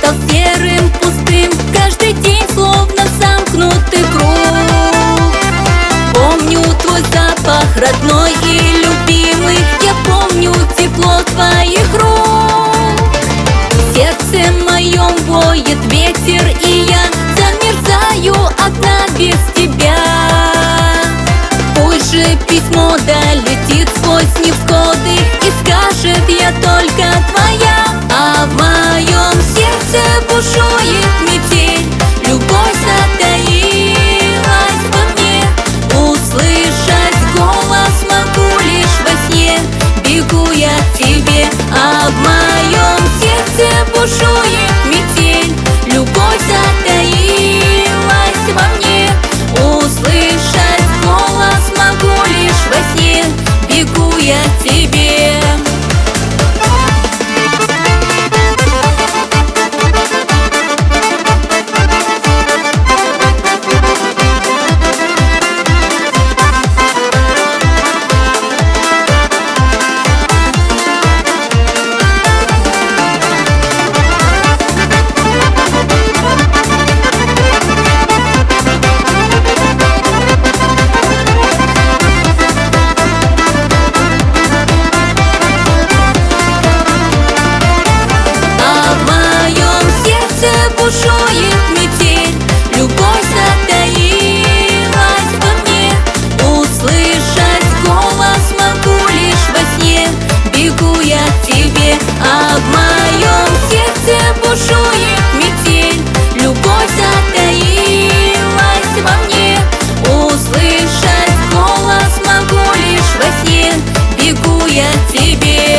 стал серым, пустым. Каждый день словно замкнутый круг. Помню твой запах родной и любимый, я помню тепло твоих рук. В сердце моем воет ветер, и я замерзаю одна без тебя. Пусть же письмо долетит сквозь невзгоды и скажет: я только твоя. А в моем сердце бушует метель, любовь затаилась во мне. Услышать голос могу лишь во сне, бегу я к тебе. А в моем сердце бушует метель, любовь затаилась во мне. Услышать голос могу лишь во сне, бегу я к тебе. Бушует метель, любовь затаилась во мне. Услышать голос могу лишь во сне, бегу я к тебе. А в моем сердце бушует метель, любовь затаилась во мне. Услышать голос могу лишь во сне, бегу я к тебе.